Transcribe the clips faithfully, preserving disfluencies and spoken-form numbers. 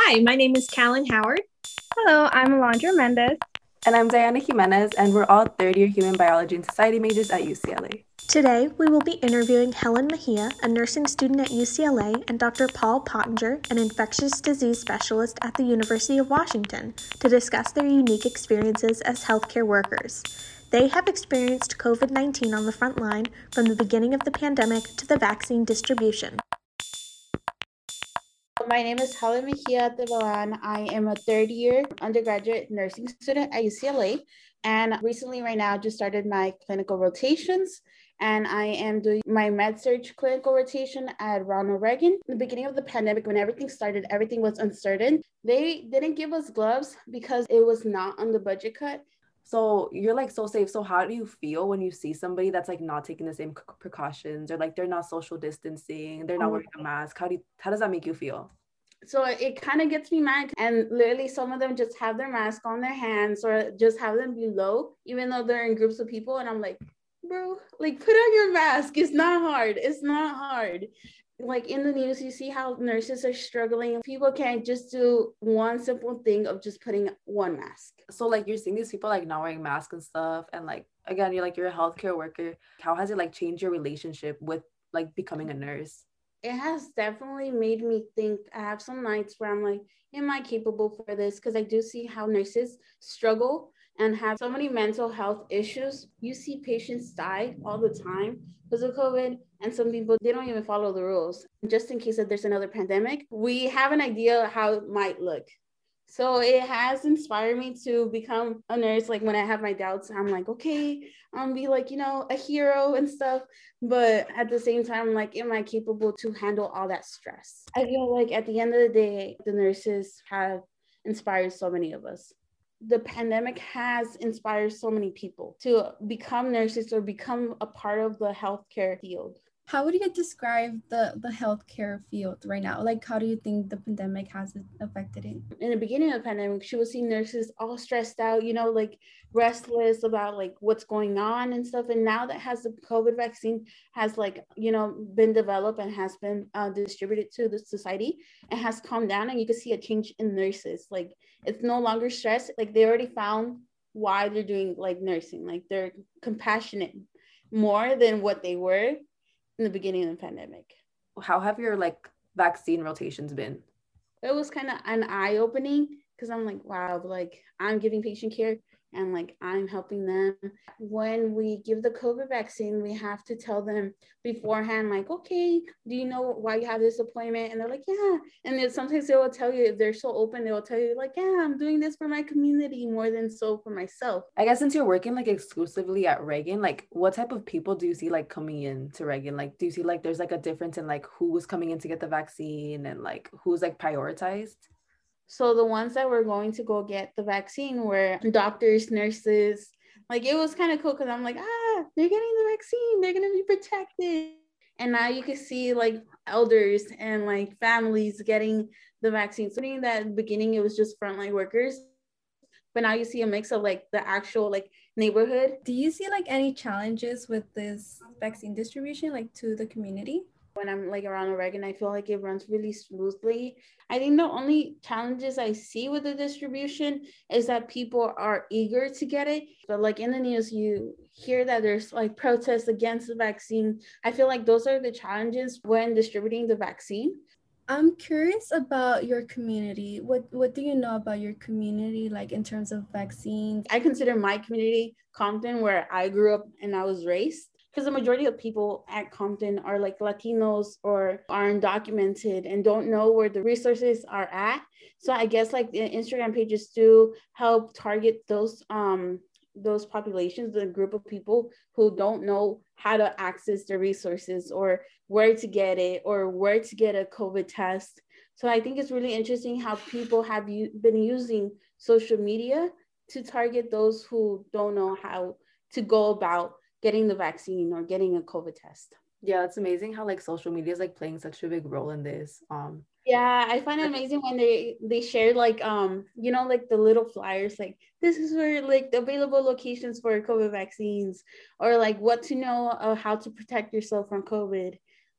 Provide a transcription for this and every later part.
Hi, my name is Callan Howard. Hello, I'm Alondra Mendez. And I'm Diana Jimenez, and we're all third year Human Biology and Society majors at U C L A. Today, we will be interviewing Helen Mejia, a nursing student at U C L A, and Doctor Paul Pottinger, an infectious disease specialist at the University of Washington, to discuss their unique experiences as healthcare workers. They have experienced COVID nineteen on the front line from the beginning of the pandemic to the vaccine distribution. My name is Helen Mejia Tebalan. I am a third year undergraduate nursing student at U C L A. And recently, right now, just started my clinical rotations. And I am doing my med-surg clinical rotation at Ronald Reagan. In the beginning of the pandemic, when everything started, everything was uncertain. They didn't give us gloves because it was not on the budget cut. So you're like so safe. So how do you feel when you see somebody that's like not taking the same precautions, or like they're not social distancing, they're not wearing a mask? How do you, how does that make you feel? So it kind of gets me mad. And literally some of them just have their mask on their hands or just have them below, even though they're in groups of people. And I'm like, bro, like put on your mask. It's not hard. It's not hard. Like in the news, you see how nurses are struggling. People can't just do one simple thing of just putting one mask. So like you're seeing these people like not wearing masks and stuff. And like, again, you're like, you're a healthcare worker. How has it like changed your relationship with like becoming a nurse? It has definitely made me think. I have some nights where I'm like, am I capable for this? Because I do see how nurses struggle and have so many mental health issues. You see patients die all the time because of COVID, and some people, they don't even follow the rules. Just in case that there's another pandemic, we have an idea how it might look. So it has inspired me to become a nurse. Like when I have my doubts, I'm like, okay, I'm be like, you know, a hero and stuff. But at the same time, I'm like, am I capable to handle all that stress? I feel like at the end of the day, the nurses have inspired so many of us. The pandemic has inspired so many people to become nurses or become a part of the healthcare field. How would you describe the, the healthcare field right now? Like, how do you think the pandemic has affected it? In the beginning of the pandemic, she would see nurses all stressed out, you know, like restless about like what's going on and stuff. And now that has the COVID vaccine has like, you know, been developed and has been uh, distributed to the society and has calmed down, and you can see a change in nurses. Like it's no longer stress. Like they already found why they're doing like nursing. Like they're compassionate more than what they were in the beginning of the pandemic. How have your like vaccine rotations been? It was kind of an eye-opening because I'm like, wow, like I'm giving patient care and like I'm helping them. When we give the COVID vaccine, we have to tell them beforehand, like, okay, do you know why you have this appointment? And they're like, yeah. And then sometimes they will tell you, if they're so open, they will tell you like, yeah, I'm doing this for my community more than so for myself. I guess since you're working like exclusively at Reagan, like what type of people do you see like coming in to Reagan? Like, do you see like there's like a difference in like who was coming in to get the vaccine and like who's like prioritized? So the ones that were going to go get the vaccine were doctors, nurses. Like it was kind of cool because I'm like, ah, they're getting the vaccine. They're going to be protected. And now you can see like elders and like families getting the vaccine. So in that beginning, it was just frontline workers. But now you see a mix of like the actual like neighborhood. Do you see like any challenges with this vaccine distribution, like to the community? When I'm like around Oregon, I feel like it runs really smoothly. I think the only challenges I see with the distribution is that people are eager to get it. But like in the news, you hear that there's like protests against the vaccine. I feel like those are the challenges when distributing the vaccine. I'm curious about your community. What what do you know about your community, like in terms of vaccines? I consider my community Compton, where I grew up and I was raised, because the majority of people at Compton are like Latinos or are undocumented and don't know where the resources are at. So I guess like the Instagram pages do help target those um those populations, the group of people who don't know how to access the resources or where to get it or where to get a COVID test. So I think it's really interesting how people have u- been using social media to target those who don't know how to go about getting the vaccine or getting a COVID test. Yeah, it's amazing how like social media is like playing such a big role in this. Um, yeah, I find it amazing when they they share like um you know like the little flyers, like this is where like the available locations for COVID vaccines, or like what to know of how to protect yourself from COVID.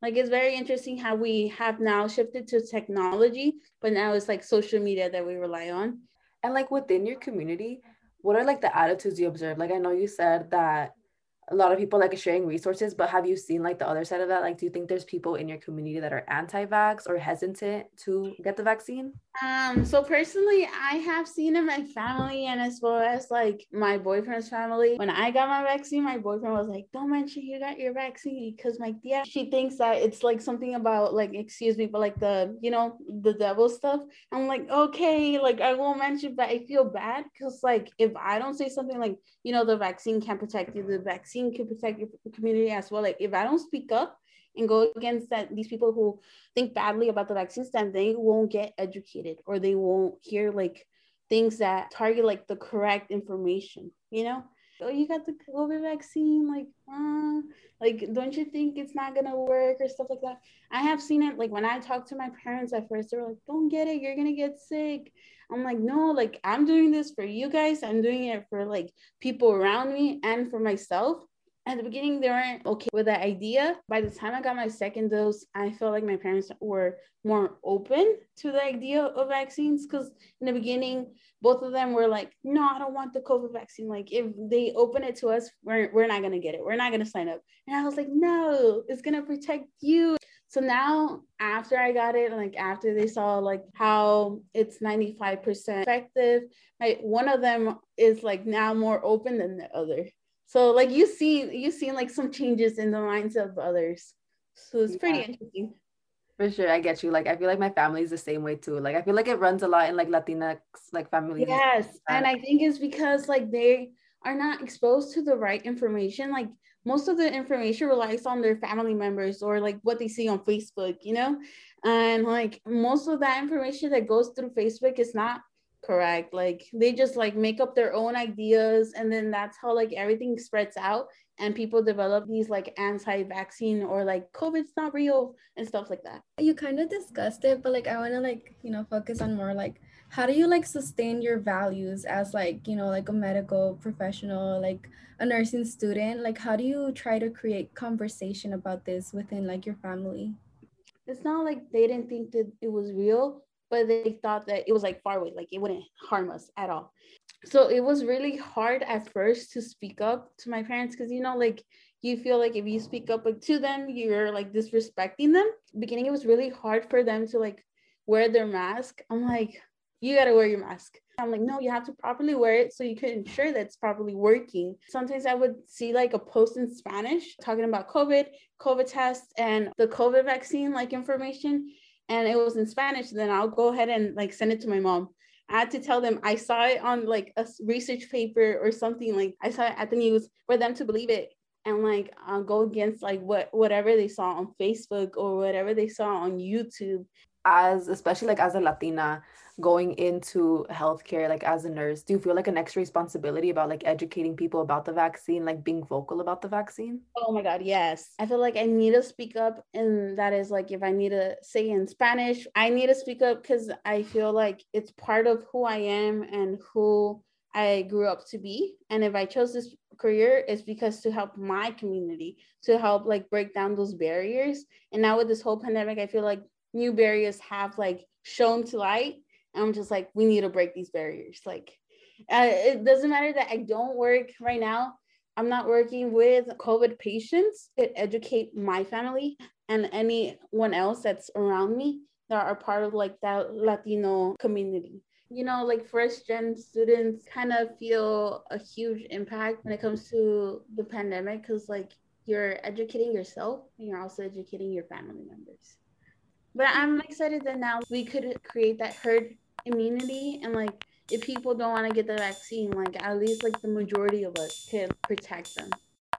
Like, it's very interesting how we have now shifted to technology, but now it's like social media that we rely on. And like within your community, what are like the attitudes you observe? Like I know you said that a lot of people like sharing resources, but have you seen like the other side of that? Like, do you think there's people in your community that are anti-vax or hesitant to get the vaccine? Um, so personally, I have seen in my family and as well as like my boyfriend's family. When I got my vaccine, my boyfriend was like, "Don't mention you got your vaccine," because my tia, she thinks that it's like something about like, excuse me, but like the, you know, the devil stuff. I'm like, okay, like I won't mention, but I feel bad because like if I don't say something like, you know, the vaccine can protect you, the vaccine can protect your community as well. Like if I don't speak up and go against that, these people who think badly about the vaccines, then they won't get educated or they won't hear like things that target like the correct information, you know? Oh, you got the COVID vaccine, like, uh, like, don't you think it's not gonna work or stuff like that? I have seen it, like, when I talk to my parents at first, they were like, don't get it, you're gonna get sick. I'm like, no, like, I'm doing this for you guys. I'm doing it for, like, people around me and for myself. At the beginning, they weren't okay with that idea. By the time I got my second dose, I felt like my parents were more open to the idea of vaccines because in the beginning, both of them were like, no, I don't want the COVID vaccine. Like, if they open it to us, we're, we're not going to get it. We're not going to sign up. And I was like, no, it's going to protect you. So now after I got it, like after they saw like how it's ninety-five percent effective, right, one of them is like now more open than the other. So like you see, you see like some changes in the minds of others. So it's pretty yeah. interesting. For sure, I get you. Like I feel like my family is the same way too. Like I feel like it runs a lot in like Latinx like families. Yes, and I think it's because like they are not exposed to the right information. Like most of the information relies on their family members or like what they see on Facebook, you know? And like most of that information that goes through Facebook is not correct. Like they just like make up their own ideas and then that's how like everything spreads out and people develop these like anti-vaccine or like COVID's not real and stuff like that. You kind of discussed it, but like I want to like, you know, focus on more like how do you like sustain your values as like, you know, like a medical professional, like a nursing student? Like how do you try to create conversation about this within like your family? It's not like they didn't think that it was real, but they thought that it was like far away, like it wouldn't harm us at all. So it was really hard at first to speak up to my parents because, you know, like you feel like if you speak up to them, you're like disrespecting them. Beginning, it was really hard for them to like wear their mask. I'm like, you got to wear your mask. I'm like, no, you have to properly wear it so you can ensure that it's properly working. Sometimes I would see like a post in Spanish talking about COVID, COVID tests, and the COVID vaccine like information. And it was in Spanish. Then I'll go ahead and like send it to my mom. I had to tell them I saw it on like a research paper or something. Like I saw it at the news for them to believe it. And like I'll go against like what whatever they saw on Facebook or whatever they saw on YouTube. As especially like as a Latina going into healthcare, like as a nurse, do you feel like an extra responsibility about like educating people about the vaccine, like being vocal about the vaccine? Oh my God, yes. I feel like I need to speak up. And that is like, if I need to say in Spanish, I need to speak up because I feel like it's part of who I am and who I grew up to be. And if I chose this career, it's because to help my community, to help like break down those barriers. And now with this whole pandemic, I feel like new barriers have like shown to light. And I'm just like, we need to break these barriers. Like, uh, it doesn't matter that I don't work right now. I'm not working with COVID patients. It educate my family and anyone else that's around me that are part of like that Latino community. You know, like first gen students kind of feel a huge impact when it comes to the pandemic because like you're educating yourself and you're also educating your family members. But I'm excited that now we could create that herd immunity and like if people don't want to get the vaccine, like at least like the majority of us can protect them.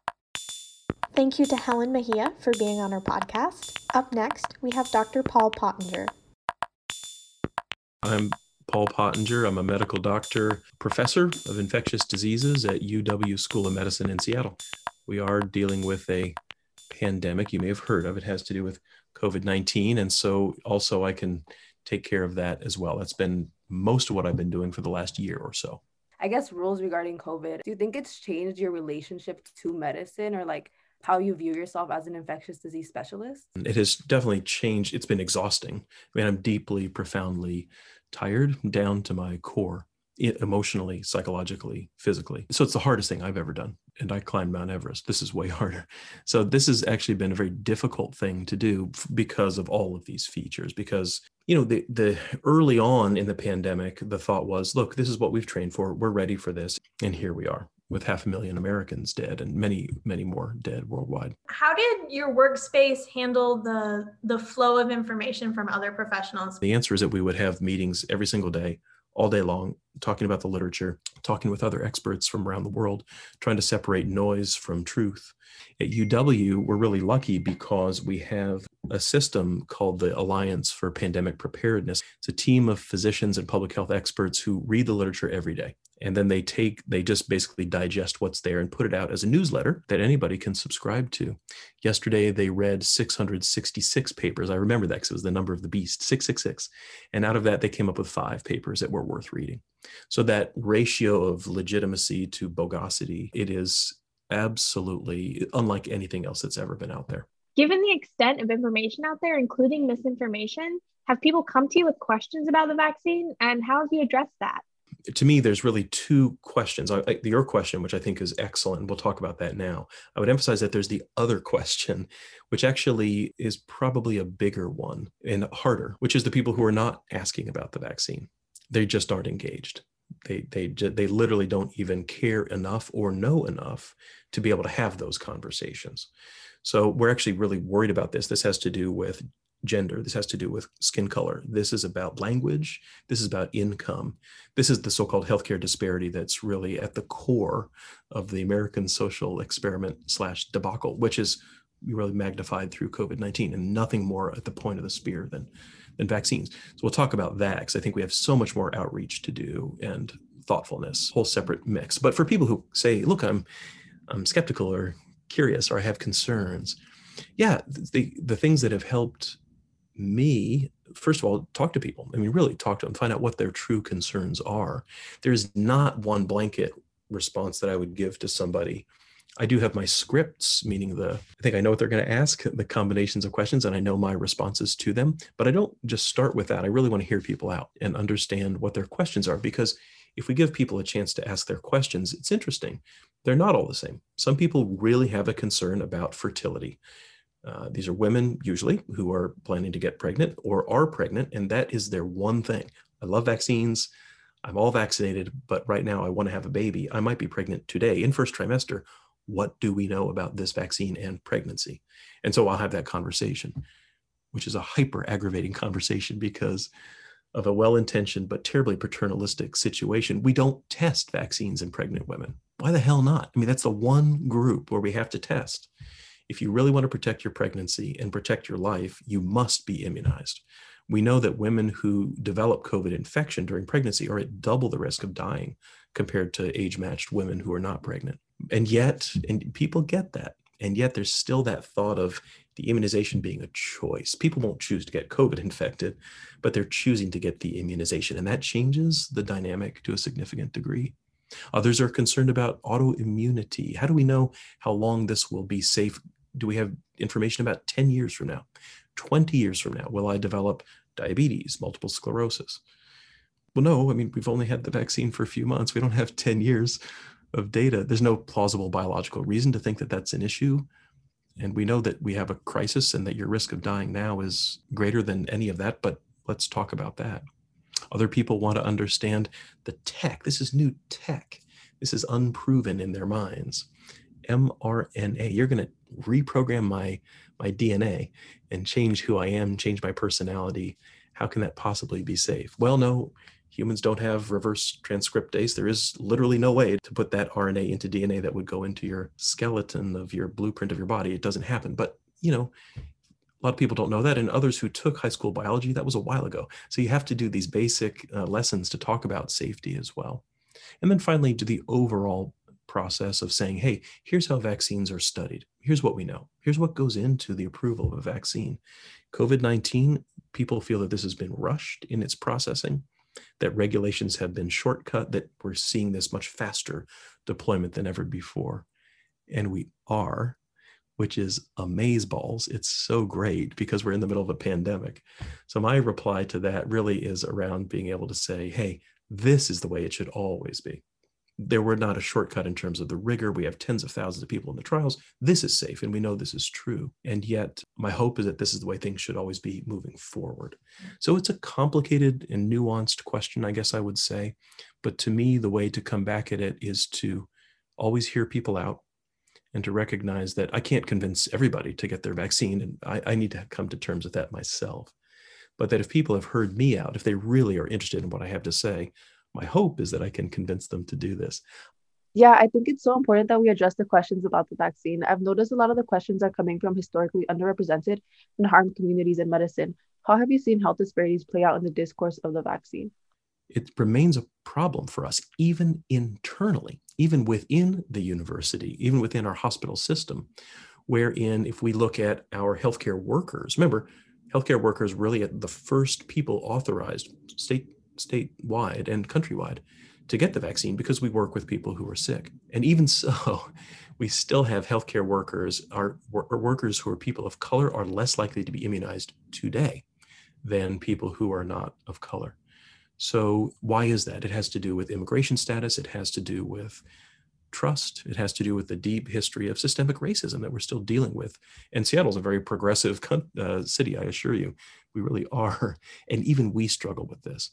Thank you to Helen Mejia for being on our podcast. Up next, we have Doctor Paul Pottinger. I'm Paul Pottinger. I'm a medical doctor, professor of infectious diseases at U W School of Medicine in Seattle. We are dealing with a pandemic you may have heard of. It has to do with COVID nineteen. And so also I can take care of that as well. That's been most of what I've been doing for the last year or so. I guess rules regarding COVID. Do you think it's changed your relationship to medicine or like how you view yourself as an infectious disease specialist? It has definitely changed. It's been exhausting. I mean, I'm deeply, profoundly tired down to my core, emotionally, psychologically, physically. So it's the hardest thing I've ever done. And I climbed Mount Everest. This is way harder. So this has actually been a very difficult thing to do because of all of these features, because you know, the, the early on in the pandemic, the thought was, look, this is what we've trained for. We're ready for this. And here we are with half a million Americans dead and many, many more dead worldwide. How did your workspace handle the, the flow of information from other professionals? The answer is that we would have meetings every single day, all day long, talking about the literature, talking with other experts from around the world, trying to separate noise from truth. At U W, we're really lucky because we have a system called the Alliance for Pandemic Preparedness. It's a team of physicians and public health experts who read the literature every day. And then they take, they just basically digest what's there and put it out as a newsletter that anybody can subscribe to. Yesterday, they read six hundred sixty-six papers. I remember that because it was the number of the beast, six six six. And out of that, they came up with five papers that were worth reading. So that ratio of legitimacy to bogosity, it is absolutely unlike anything else that's ever been out there. Given the extent of information out there, including misinformation, have people come to you with questions about the vaccine, and how have you addressed that? To me, there's really two questions. I, I, your question, which I think is excellent, and we'll talk about that now. I would emphasize that there's the other question, which actually is probably a bigger one and harder, which is the people who are not asking about the vaccine. They just aren't engaged. They they they literally don't even care enough or know enough to be able to have those conversations. So we're actually really worried about this. This has to do with gender. This has to do with skin color. This is about language. This is about income. This is the so-called healthcare disparity that's really at the core of the American social experiment slash debacle, which is really magnified through COVID nineteen, and nothing more at the point of the spear than, than vaccines. So we'll talk about that because I think we have so much more outreach to do and thoughtfulness, whole separate mix. But for people who say, look, I'm I'm skeptical or curious or I have concerns, yeah, the the things that have helped me, first of all, talk to people. I mean, really talk to them, find out what their true concerns are. There's not one blanket response that I would give to somebody. I do have my scripts, meaning the, I think I know what they're going to ask, the combinations of questions, and I know my responses to them, but I don't just start with that. I really want to hear people out and understand what their questions are, because if we give people a chance to ask their questions, it's interesting. They're not all the same. Some people really have a concern about fertility. Uh, these are women usually who are planning to get pregnant or are pregnant, and that is their one thing. I love vaccines. I'm all vaccinated, but right now I want to have a baby. I might be pregnant today in first trimester. What do we know about this vaccine and pregnancy? And so I'll have that conversation, which is a hyper aggravating conversation because of a well-intentioned but terribly paternalistic situation. We don't test vaccines in pregnant women. Why the hell not? I mean, that's the one group where we have to test. If you really want to protect your pregnancy and protect your life, you must be immunized. We know that women who develop COVID infection during pregnancy are at double the risk of dying compared to age-matched women who are not pregnant. And yet, and people get that. And yet there's still that thought of the immunization being a choice. People won't choose to get COVID infected, but they're choosing to get the immunization. And that changes the dynamic to a significant degree. Others are concerned about autoimmunity. How do we know how long this will be safe? Do we have information about ten years from now, twenty years from now? Will I develop diabetes, multiple sclerosis? Well, no, I mean, we've only had the vaccine for a few months. We don't have ten years of data. There's no plausible biological reason to think that that's an issue. And we know that we have a crisis and that your risk of dying now is greater than any of that, but let's talk about that. Other people want to understand the tech. This is new tech. This is unproven in their minds. mRNA, you're going to reprogram my, my D N A and change who I am, change my personality. How can that possibly be safe? Well, no, humans don't have reverse transcriptase. There is literally no way to put that R N A into D N A that would go into your skeleton of your blueprint of your body. It doesn't happen. But, you know, a lot of people don't know that. And others who took high school biology, that was a while ago. So you have to do these basic uh, lessons to talk about safety as well. And then finally, to the overall process of saying, hey, here's how vaccines are studied. Here's what we know. Here's what goes into the approval of a vaccine. COVID nineteen, people feel that this has been rushed in its processing, that regulations have been shortcut, that we're seeing this much faster deployment than ever before. And we are, which is amazeballs. It's so great because we're in the middle of a pandemic. So my reply to that really is around being able to say, hey, this is the way it should always be. There were not a shortcut in terms of the rigor. We have tens of thousands of people in the trials. This is safe, and we know this is true. And yet my hope is that this is the way things should always be moving forward. So it's a complicated and nuanced question, I guess I would say. But to me, the way to come back at it is to always hear people out and to recognize that I can't convince everybody to get their vaccine. And I, I need to come to terms with that myself. But that if people have heard me out, if they really are interested in what I have to say, my hope is that I can convince them to do this. Yeah, I think it's so important that we address the questions about the vaccine. I've noticed a lot of the questions are coming from historically underrepresented and harmed communities in medicine. How have you seen health disparities play out in the discourse of the vaccine? It remains a problem for us, even internally, even within the university, even within our hospital system, wherein if we look at our healthcare workers, remember, healthcare workers really are the first people authorized state statewide and countrywide to get the vaccine because we work with people who are sick. And even so, we still have healthcare workers, our workers who are people of color are less likely to be immunized today than people who are not of color. So why is that? It has to do with immigration status. It has to do with trust. It has to do with the deep history of systemic racism that we're still dealing with. And Seattle's a very progressive uh, city, I assure you. We really are. And even we struggle with this.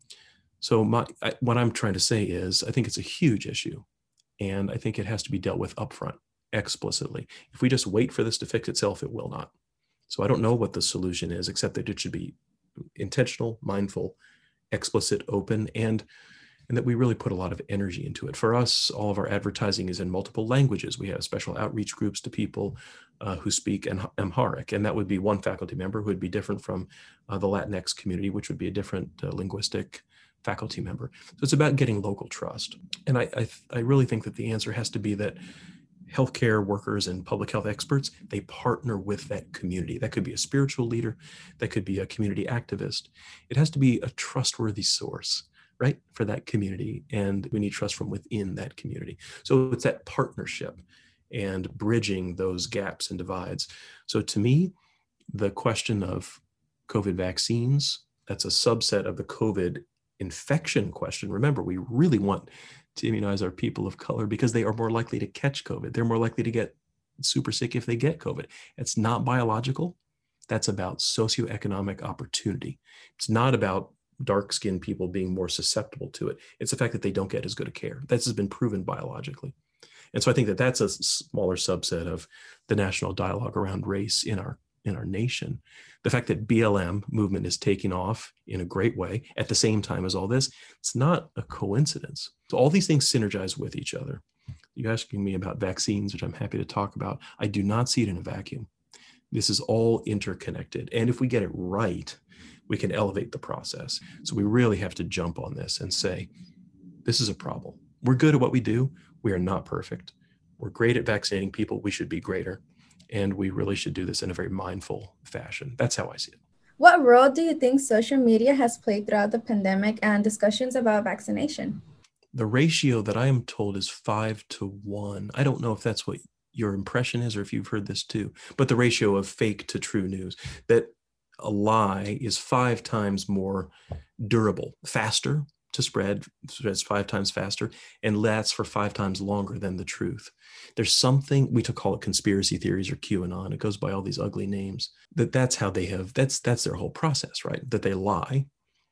So my, I, what I'm trying to say is, I think it's a huge issue, and I think it has to be dealt with upfront, explicitly. If we just wait for this to fix itself, it will not. So I don't know what the solution is, except that it should be intentional, mindful, explicit, open, and, and that we really put a lot of energy into it. For us, all of our advertising is in multiple languages. We have special outreach groups to people uh, who speak Amharic, and that would be one faculty member who would be different from uh, the Latinx community, which would be a different uh, linguistic faculty member. So it's about getting local trust. And I, I, I really think that the answer has to be that healthcare workers and public health experts, they partner with that community. That could be a spiritual leader, that could be a community activist. It has to be a trustworthy source, right, for that community. And we need trust from within that community. So it's that partnership and bridging those gaps and divides. So to me, the question of COVID vaccines, that's a subset of the COVID infection question. Remember, we really want to immunize our people of color because they are more likely to catch COVID. They're more likely to get super sick if they get COVID. It's not biological. That's about socioeconomic opportunity. It's not about dark-skinned people being more susceptible to it. It's the fact that they don't get as good a care. This has been proven biologically. And so I think that that's a smaller subset of the national dialogue around race in our in our nation. The fact that B L M movement is taking off in a great way at the same time as all this, it's not a coincidence. So all these things synergize with each other. You're asking me about vaccines, which I'm happy to talk about. I do not see it in a vacuum. This is all interconnected. And if we get it right, we can elevate the process. So we really have to jump on this and say, this is a problem. We're good at what we do. We are not perfect. We're great at vaccinating people. We should be greater. And we really should do this in a very mindful fashion. That's how I see it. What role do you think social media has played throughout the pandemic and discussions about vaccination? The ratio that I am told is five to one. I don't know if that's what your impression is or if you've heard this too, but the ratio of fake to true news, that a lie is five times more durable, faster to spread, spreads five times faster, and lasts for five times longer than the truth. There's something, we could call it conspiracy theories or QAnon. It goes by all these ugly names. That that's how they have, that's that's their whole process, right? That they lie.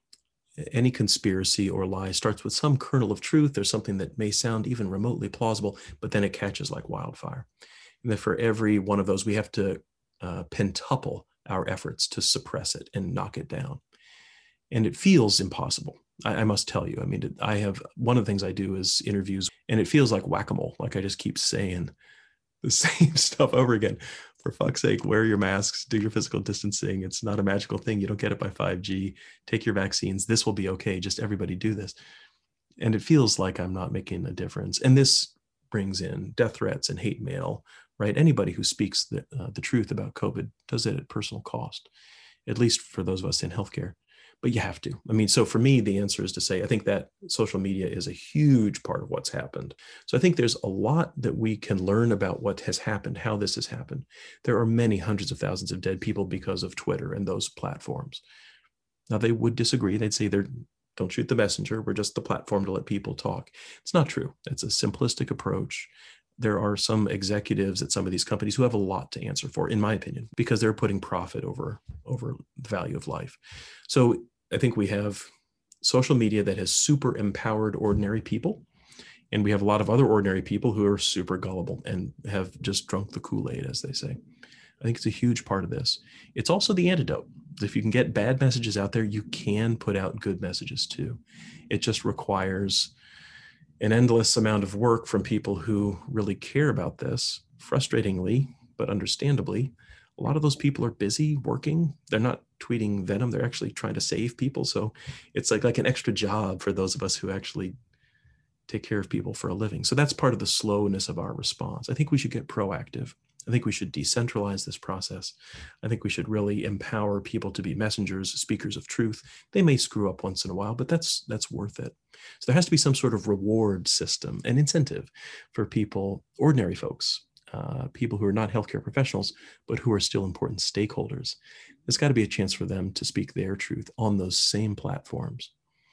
Any conspiracy or lie starts with some kernel of truth. There's something that may sound even remotely plausible, but then it catches like wildfire. And then for every one of those, we have to uh, pentuple our efforts to suppress it and knock it down. And it feels impossible. I, I must tell you, I mean, I have, one of the things I do is interviews, and it feels like whack-a-mole. Like I just keep saying the same stuff over again. For fuck's sake, wear your masks, do your physical distancing. It's not a magical thing. You don't get it by five G. Take your vaccines. This will be okay. Just everybody do this. And it feels like I'm not making a difference. And this brings in death threats and hate mail, right? Anybody who speaks the, uh, the truth about COVID does it at personal cost, at least for those of us in healthcare. but you have to. I mean, so for me, the answer is to say, I think that social media is a huge part of what's happened. So I think there's a lot that we can learn about what has happened, how this has happened. There are many hundreds of thousands of dead people because of Twitter and those platforms. Now, they would disagree. They'd say they're don't shoot the messenger. We're just the platform to let people talk. It's not true. It's a simplistic approach. There are some executives at some of these companies who have a lot to answer for, in my opinion, because they're putting profit over, over the value of life. So I think we have social media that has super empowered ordinary people. And we have a lot of other ordinary people who are super gullible and have just drunk the Kool-Aid, as they say. I think it's a huge part of this. It's also the antidote. If you can get bad messages out there, you can put out good messages too. It just requires an endless amount of work from people who really care about this. Frustratingly, but understandably, a lot of those people are busy working. They're not tweeting venom. They're actually trying to save people. So it's like, like an extra job for those of us who actually take care of people for a living. So that's part of the slowness of our response. I think we should get proactive. I think we should decentralize this process. I think we should really empower people to be messengers, speakers of truth. They may screw up once in a while, but that's that's worth it. So there has to be some sort of reward system and incentive for people, ordinary folks, uh, people who are not healthcare professionals, but who are still important stakeholders. There's got to be a chance for them to speak their truth on those same platforms.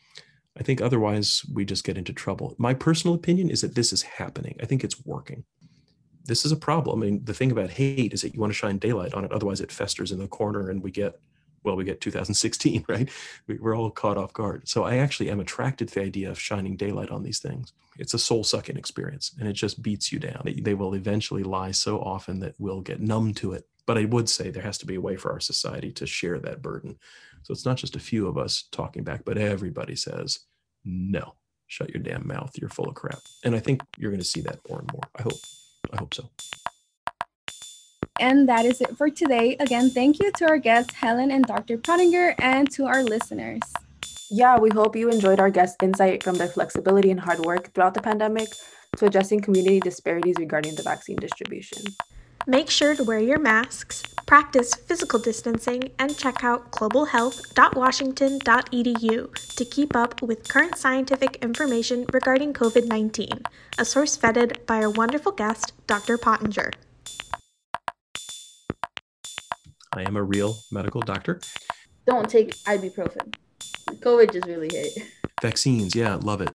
I think otherwise we just get into trouble. My personal opinion is that this is happening. I think it's working. This is a problem. I mean, the thing about hate is that you want to shine daylight on it. Otherwise it festers in the corner and we get, well, we get two thousand sixteen, right? We're all caught off guard. So I actually am attracted to the idea of shining daylight on these things. It's a soul sucking experience and it just beats you down. They will eventually lie so often that we'll get numb to it. But I would say there has to be a way for our society to share that burden. So it's not just a few of us talking back, but everybody says, no, shut your damn mouth. You're full of crap. And I think you're going to see that more and more. I hope. I hope so. And that is it for today. Again, thank you to our guests, Helen and Doctor Pottinger, and to our listeners. Yeah, we hope you enjoyed our guest insight from their flexibility and hard work throughout the pandemic to addressing community disparities regarding the vaccine distribution. Make sure to wear your masks, practice physical distancing, and check out global health dot washington dot e d u to keep up with current scientific information regarding COVID nineteen, a source vetted by our wonderful guest, Doctor Pottinger. I am a real medical doctor. Don't take ibuprofen. COVID just really hit. Vaccines, yeah, love it.